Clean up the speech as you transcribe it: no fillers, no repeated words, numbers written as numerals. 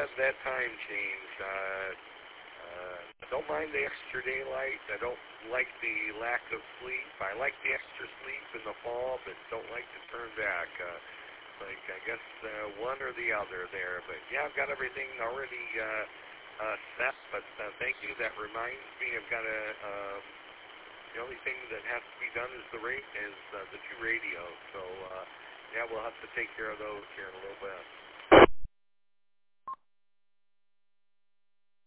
that time change. I don't mind the extra daylight. I don't like the lack of sleep. I like the extra sleep in the fall, but don't like to turn back. I guess one or the other there. But yeah, I've got everything already set. But thank you. That reminds me, I've got the only thing that has to be done is the two radios. So yeah, we'll have to take care of those here in a little bit.